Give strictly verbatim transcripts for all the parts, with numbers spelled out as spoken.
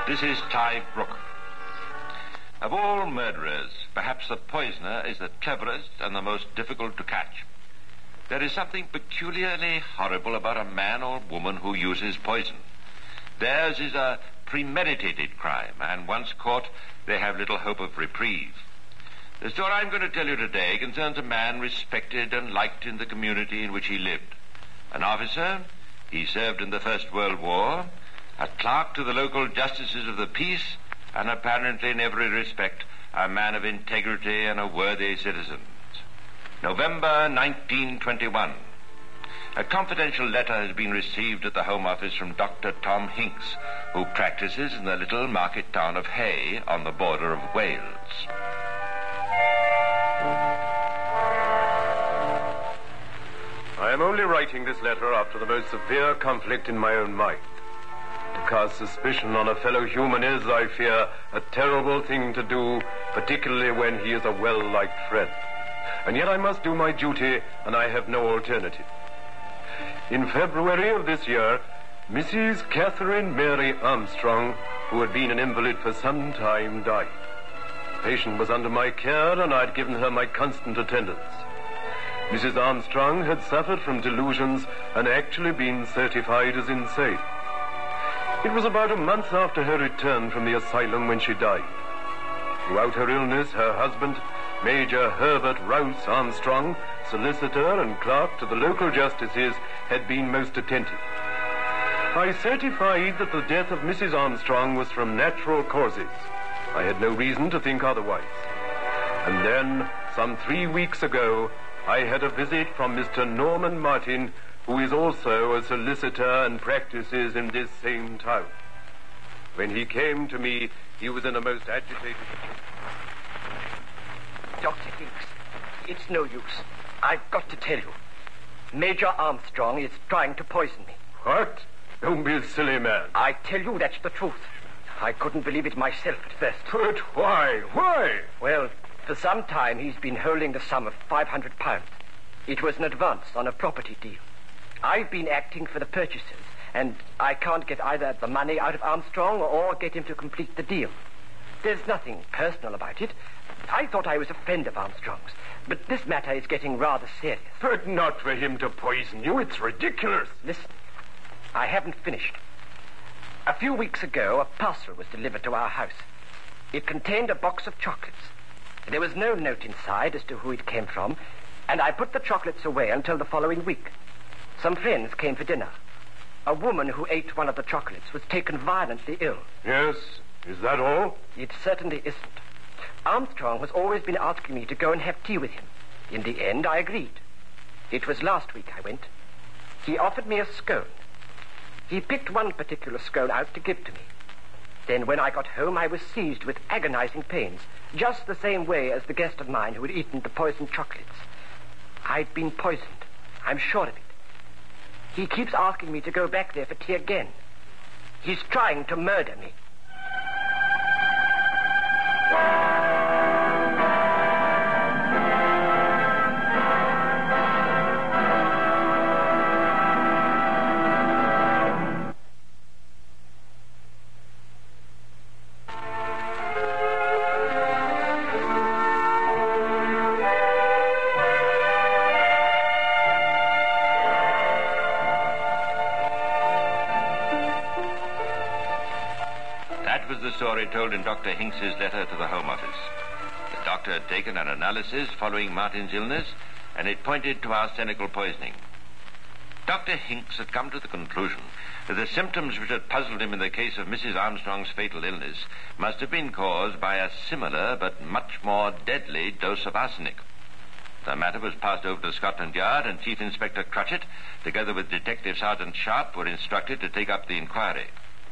This is Ty Brooke. Of all murderers, perhaps the poisoner is the cleverest and the most difficult to catch. There is something peculiarly horrible about a man or woman who uses poison. Theirs is a premeditated crime, and once caught, they have little hope of reprieve. The story I'm going to tell you today concerns a man respected and liked in the community in which he lived. An officer, he served in the First World War, a clerk to the local justices of the peace, and apparently in every respect a man of integrity and a worthy citizen. November nineteen twenty-one. A confidential letter has been received at the Home Office from Doctor Tom Hinks, who practices in the little market town of Hay on the border of Wales. I am only writing this letter after the most severe conflict in my own mind. To cast suspicion on a fellow human is, I fear, a terrible thing to do, particularly when he is a well-liked friend. And yet I must do my duty, and I have no alternative. In February of this year, Missus Catherine Mary Armstrong, who had been an invalid for some time, died. The patient was under my care, and I had given her my constant attendance. Missus Armstrong had suffered from delusions and actually been certified as insane. It was about a month after her return from the asylum when she died. Throughout her illness, her husband, Major Herbert Rouse Armstrong, solicitor and clerk to the local justices, had been most attentive. I certified that the death of Missus Armstrong was from natural causes. I had no reason to think otherwise. And then, some three weeks ago, I had a visit from Mister Norman Martin, who is also a solicitor and practices in this same town. When he came to me, he was in a most agitated... Doctor Hinks, it's no use. I've got to tell you. Major Armstrong is trying to poison me. What? Don't be a silly man. I tell you that's the truth. I couldn't believe it myself at first. But why? Why? Well, for some time he's been holding the sum of five hundred pounds. It was an advance on a property deal. I've been acting for the purchasers, and I can't get either the money out of Armstrong or get him to complete the deal. There's nothing personal about it. I thought I was a friend of Armstrong's, but this matter is getting rather serious. But not for him to poison you. It's ridiculous. Listen, I haven't finished. A few weeks ago, a parcel was delivered to our house. It contained a box of chocolates. There was no note inside as to who it came from, and I put the chocolates away until the following week. Some friends came for dinner. A woman who ate one of the chocolates was taken violently ill. Yes, is that all? It certainly isn't. Armstrong has always been asking me to go and have tea with him. In the end, I agreed. It was last week I went. He offered me a scone. He picked one particular scone out to give to me. Then when I got home, I was seized with agonizing pains, just the same way as the guest of mine who had eaten the poisoned chocolates. I'd been poisoned. I'm sure of it. He keeps asking me to go back there for tea again. He's trying to murder me. That was the story told in Doctor Hinks's letter to the Home Office. The doctor had taken an analysis following Martin's illness, and it pointed to arsenical poisoning. Doctor Hinks had come to the conclusion that the symptoms which had puzzled him in the case of Missus Armstrong's fatal illness must have been caused by a similar but much more deadly dose of arsenic. The matter was passed over to Scotland Yard, and Chief Inspector Crutchett, together with Detective Sergeant Sharp, were instructed to take up the inquiry.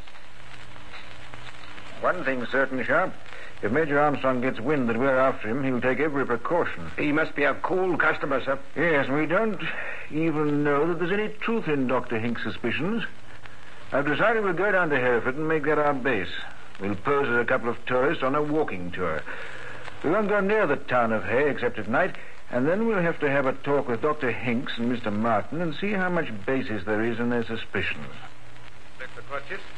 One thing's certain, Sharp. If Major Armstrong gets wind that we're after him, he'll take every precaution. He must be a cool customer, sir. Yes, and we don't even know that there's any truth in Doctor Hinks' suspicions. I've decided we'll go down to Hereford and make that our base. We'll pose as a couple of tourists on a walking tour. We won't go near the town of Hay except at night, and then we'll have to have a talk with Doctor Hinks and Mister Martin and see how much basis there is in their suspicions. Inspector Crutchett,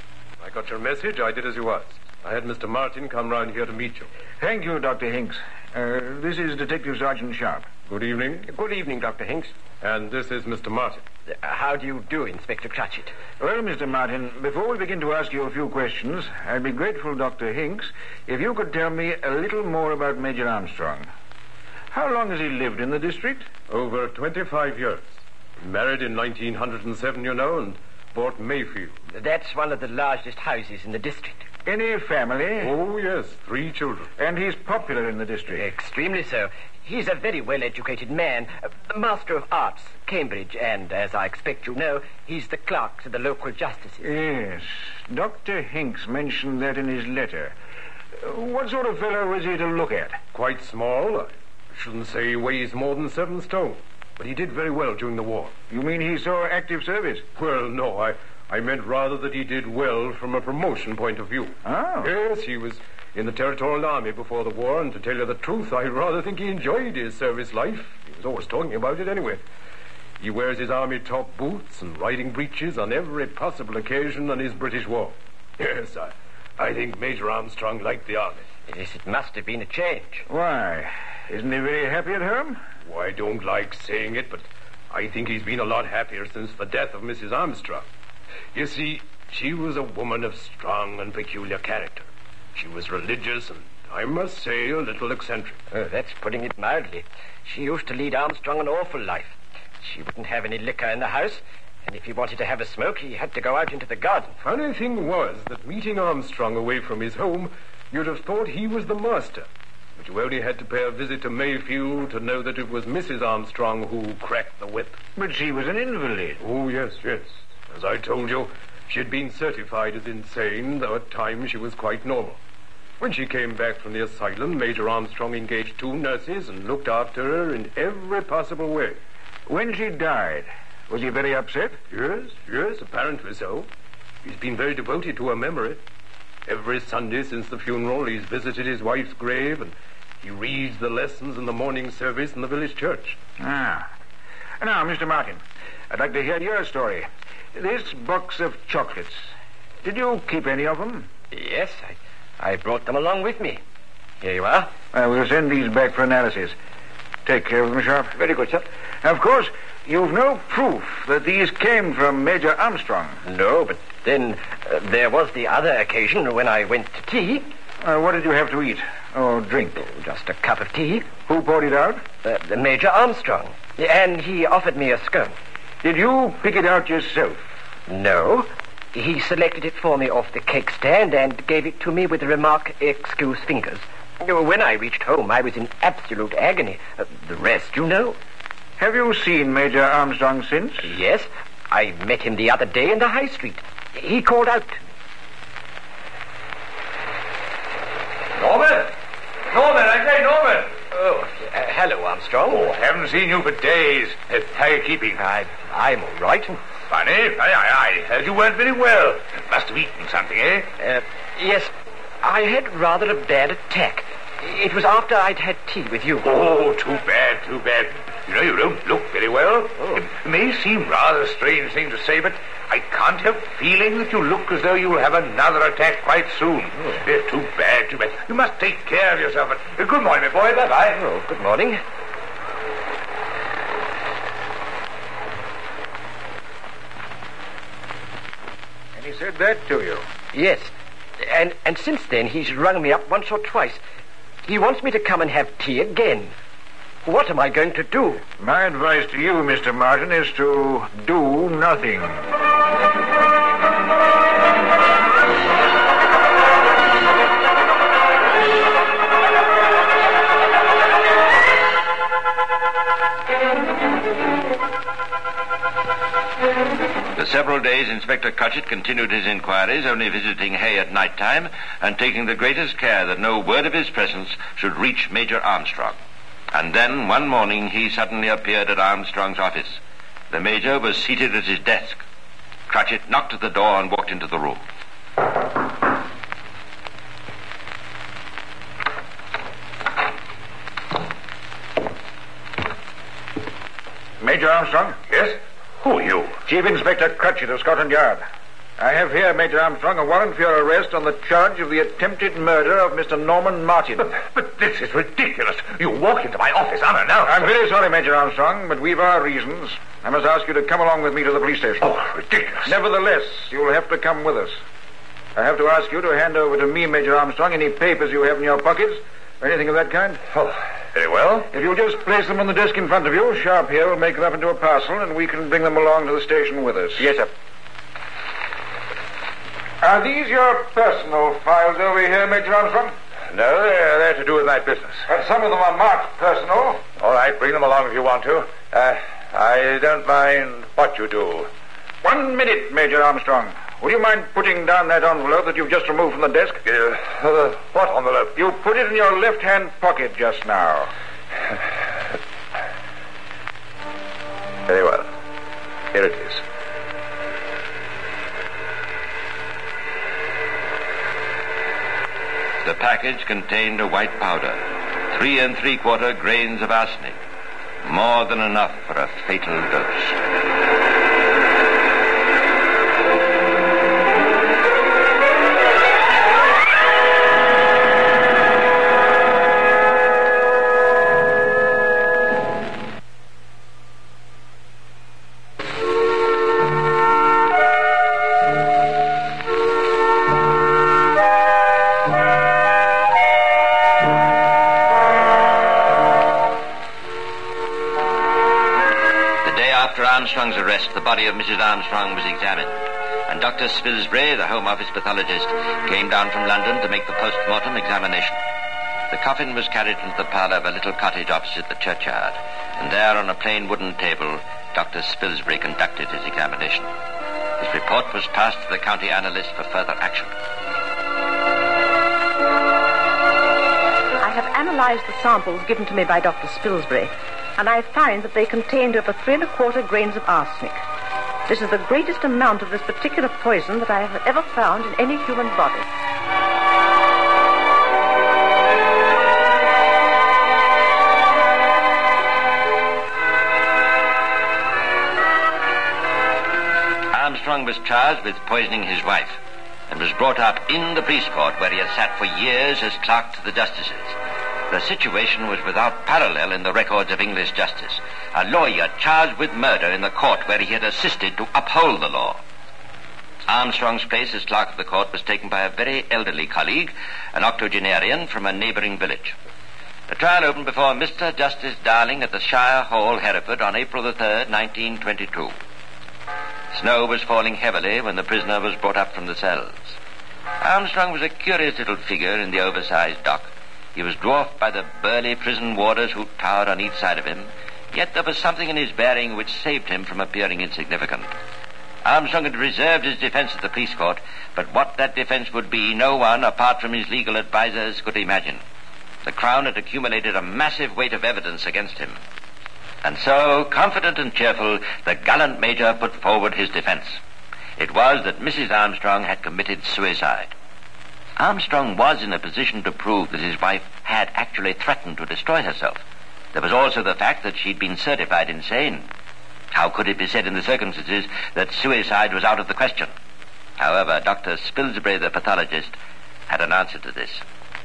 I got your message. I did as you asked. I had Mister Martin come round here to meet you. Thank you, Doctor Hinks. Uh, this is Detective Sergeant Sharp. Good evening. Good evening, Doctor Hinks. And this is Mister Martin. Uh, how do you do, Inspector Cratchit? Well, Mister Martin, before we begin to ask you a few questions, I'd be grateful, Doctor Hinks, if you could tell me a little more about Major Armstrong. How long has he lived in the district? Over twenty-five years. Married in nineteen oh seven, you know, and bought Mayfield. That's one of the largest houses in the district. Any family? Oh, yes, three children. And he's popular in the district? Extremely so. He's a very well-educated man, a Master of Arts, Cambridge, and, as I expect you know, he's the clerk to the local justices. Yes. Doctor Hinks mentioned that in his letter. Uh, what sort of fellow is he to look at? Quite small. I shouldn't say he weighs more than seven stone. But he did very well during the war. You mean he saw active service? Well, no, I, I meant rather that he did well from a promotion point of view. Oh. Yes, he was in the Territorial Army before the war, and to tell you the truth, I rather think he enjoyed his service life. He was always talking about it anyway. He wears his army top boots and riding breeches on every possible occasion on his British war. Yes, I, I think Major Armstrong liked the army. Yes, it must have been a change. Why? Isn't he very happy at home? Oh, I don't like saying it, but I think he's been a lot happier since the death of Missus Armstrong. You see, she was a woman of strong and peculiar character. She was religious and, I must say, a little eccentric. Oh, that's putting it mildly. She used to lead Armstrong an awful life. She wouldn't have any liquor in the house, and if he wanted to have a smoke, he had to go out into the garden. Funny thing was that meeting Armstrong away from his home, you'd have thought he was the master. But you only had to pay a visit to Mayfield to know that it was Missus Armstrong who cracked the whip. But she was an invalid. Oh, yes, yes. As I told you, she had been certified as insane, though at times she was quite normal. When she came back from the asylum, Major Armstrong engaged two nurses and looked after her in every possible way. When she died, was he very upset? Yes, yes, apparently so. He's been very devoted to her memory. Every Sunday since the funeral, he's visited his wife's grave, and he reads the lessons in the morning service in the village church. Ah. Now, Mister Martin, I'd like to hear your story. This box of chocolates, did you keep any of them? Yes, I... I brought them along with me. Here you are. I will send these back for analysis. Take care of them, Sharp. Very good, sir. Of course, you've no proof that these came from Major Armstrong. No, but then uh, there was the other occasion when I went to tea. Uh, what did you have to eat or drink? Oh, just a cup of tea. Who poured it out? Uh, the Major Armstrong. And he offered me a scone. Did you pick it out yourself? No. He selected it for me off the cake stand and gave it to me with the remark, "Excuse fingers." When I reached home, I was in absolute agony. Uh, the rest you know. Have you seen Major Armstrong since? Yes. I met him the other day in the High Street. He called out to me. Norman! Norman, I say, Norman! Oh, uh, hello, Armstrong. Oh, haven't seen you for days. Uh, how are you keeping? I, I'm all right. Funny, funny, I, I heard you weren't very well. Must have eaten something, eh? Uh, yes, I had rather a bad attack. It was after I'd had tea with you. Oh, too bad, too bad. You know, you don't look very well. Oh. It may seem rather a strange thing to say, but I can't help feeling that you look as though you'll have another attack quite soon. Oh. Yeah, too bad, too bad. You must take care of yourself. Uh, good morning, my boy. Bye-bye. Oh, good morning. And he said that to you? Yes. And, and since then, he's rung me up once or twice. He wants me to come and have tea again. What am I going to do? My advice to you, Mister Martin, is to do nothing. For several days, Inspector Cratchit continued his inquiries, only visiting Hay at night time and taking the greatest care that no word of his presence should reach Major Armstrong. And then, one morning, he suddenly appeared at Armstrong's office. The Major was seated at his desk. Cratchit knocked at the door and walked into the room. Major Armstrong? Yes? Who are you? Chief Inspector Cratchit of Scotland Yard. I have here, Major Armstrong, a warrant for your arrest on the charge of the attempted murder of Mister Norman Martin. But, but this is ridiculous. You walk into my office unannounced. I'm very sorry, Major Armstrong, but we've our reasons. I must ask you to come along with me to the police station. Oh, ridiculous. Nevertheless, you'll have to come with us. I have to ask you to hand over to me, Major Armstrong, any papers you have in your pockets, or anything of that kind. Oh, very well. If you'll just place them on the desk in front of you, Sharp here will make them up into a parcel, and we can bring them along to the station with us. Yes, sir. Are these your personal files over here, Major Armstrong? No, they're, they're to do with my business. But some of them are marked personal. All right, bring them along if you want to. Uh, I don't mind what you do. One minute, Major Armstrong. Would you mind putting down that envelope that you've just removed from the desk? Uh, uh, what envelope? You put it in your left-hand pocket just now. Very well. Here it is. The package contained a white powder, three and three-quarter grains of arsenic, more than enough for a fatal dose. Armstrong's arrest, the body of Missus Armstrong was examined, and Doctor Spilsbury, the Home Office pathologist, came down from London to make the post-mortem examination. The coffin was carried into the parlour of a little cottage opposite the churchyard, and there on a plain wooden table, Doctor Spilsbury conducted his examination. His report was passed to the county analyst for further action. I have analysed the samples given to me by Doctor Spilsbury, and I find that they contained over three and a quarter grains of arsenic. This is the greatest amount of this particular poison that I have ever found in any human body. Armstrong was charged with poisoning his wife and was brought up in the police court where he had sat for years as clerk to the justices. The situation was without parallel in the records of English justice. A lawyer charged with murder in the court where he had assisted to uphold the law. Armstrong's place as clerk of the court was taken by a very elderly colleague, an octogenarian from a neighbouring village. The trial opened before Mister Justice Darling at the Shire Hall, Hereford, on April the third, nineteen twenty-two. Snow was falling heavily when the prisoner was brought up from the cells. Armstrong was a curious little figure in the oversized dock. He was dwarfed by the burly prison warders who towered on each side of him, yet there was something in his bearing which saved him from appearing insignificant. Armstrong had reserved his defense at the police court, but what that defense would be, no one, apart from his legal advisers, could imagine. The Crown had accumulated a massive weight of evidence against him. And so, confident and cheerful, the gallant major put forward his defense. It was that Missus Armstrong had committed suicide. Armstrong was in a position to prove that his wife had actually threatened to destroy herself. There was also the fact that she'd been certified insane. How could it be said in the circumstances that suicide was out of the question? However, Doctor Spilsbury, the pathologist, had an answer to this.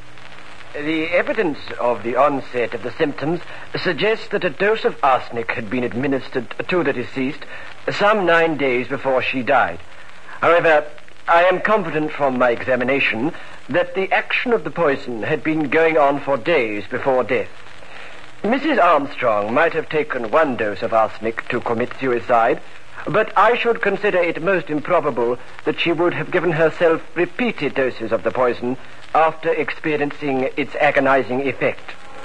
The evidence of the onset of the symptoms suggests that a dose of arsenic had been administered to the deceased some nine days before she died. However, I am confident from my examination that the action of the poison had been going on for days before death. Missus Armstrong might have taken one dose of arsenic to commit suicide, but I should consider it most improbable that she would have given herself repeated doses of the poison after experiencing its agonizing effect.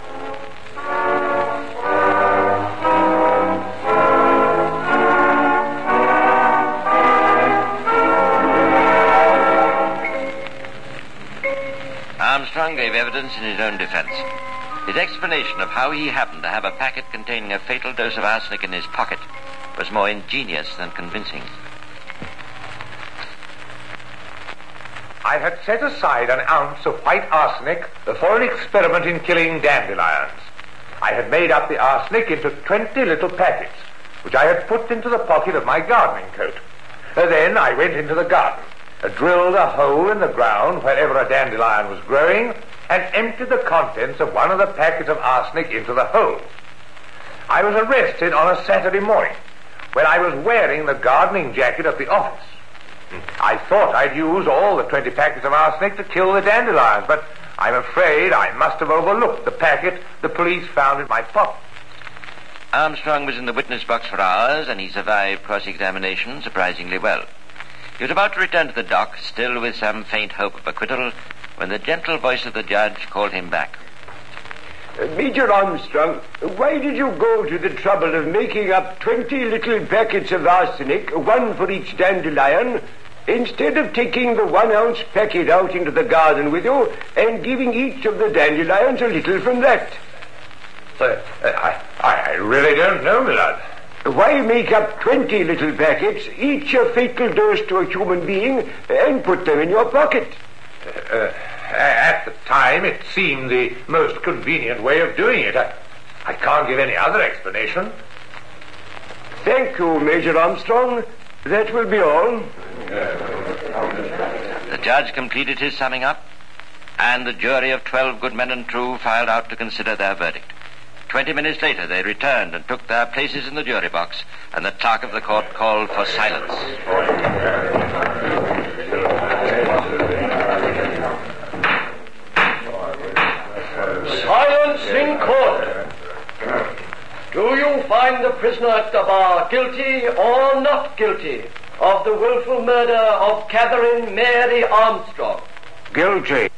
Armstrong gave evidence in his own defense. His explanation of how he happened to have a packet containing a fatal dose of arsenic in his pocket was more ingenious than convincing. I had set aside an ounce of white arsenic for an experiment in killing dandelions. I had made up the arsenic into twenty little packets, which I had put into the pocket of my gardening coat. Uh, then I went into the garden, uh, drilled a hole in the ground wherever a dandelion was growing, and emptied the contents of one of the packets of arsenic into the hole. I was arrested on a Saturday morning when I was wearing the gardening jacket of the office. I thought I'd use all the twenty packets of arsenic to kill the dandelions, but I'm afraid I must have overlooked the packet the police found in my pocket. Armstrong was in the witness box for hours, and he survived cross-examination surprisingly well. He was about to return to the dock, still with some faint hope of acquittal, when the gentle voice of the judge called him back. Uh, Major Armstrong, why did you go to the trouble of making up twenty little packets of arsenic, one for each dandelion, instead of taking the one-ounce packet out into the garden with you and giving each of the dandelions a little from that? Uh, I, I really don't know, my lad. Why make up twenty little packets, each a fatal dose to a human being, and put them in your pocket? Uh, at the time, it seemed the most convenient way of doing it. I, I can't give any other explanation. Thank you, Major Armstrong. That will be all. The judge completed his summing up, and the jury of twelve good men and true filed out to consider their verdict. Twenty minutes later, they returned and took their places in the jury box, and the clerk of the court called for silence. Silence in court. Do you find the prisoner at the bar guilty or not guilty of the willful murder of Catherine Mary Armstrong? Guilty.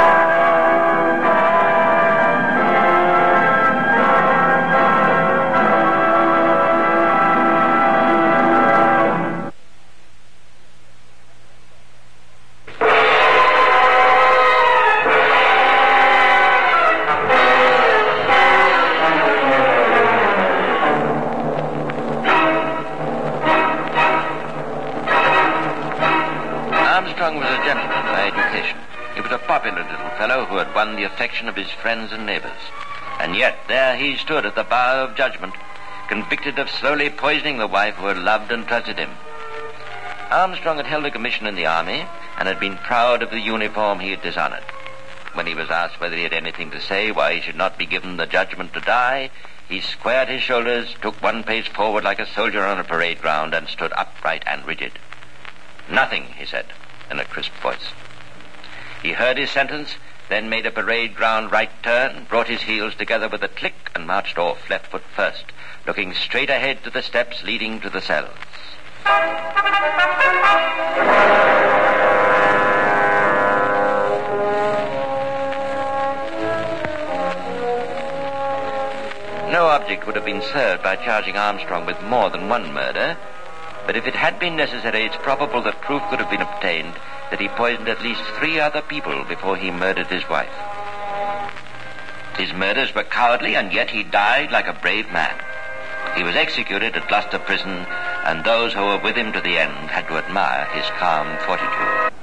Armstrong was a gentleman by education. He was a popular little fellow who had won the affection of his friends and neighbors. And yet there he stood at the bar of judgment, convicted of slowly poisoning the wife who had loved and trusted him. Armstrong had held a commission in the army and had been proud of the uniform he had dishonored. When he was asked whether he had anything to say why he should not be given the judgment to die, he squared his shoulders, took one pace forward like a soldier on a parade ground, and stood upright and rigid. Nothing, he said, in a crisp voice. He heard his sentence, then made a parade ground right turn, brought his heels together with a click, and marched off, left foot first, looking straight ahead to the steps leading to the cells. No object would have been served by charging Armstrong with more than one murder, but if it had been necessary, it's probable that proof could have been obtained that he poisoned at least three other people before he murdered his wife. His murders were cowardly, and yet he died like a brave man. He was executed at Gloucester Prison, and those who were with him to the end had to admire his calm fortitude.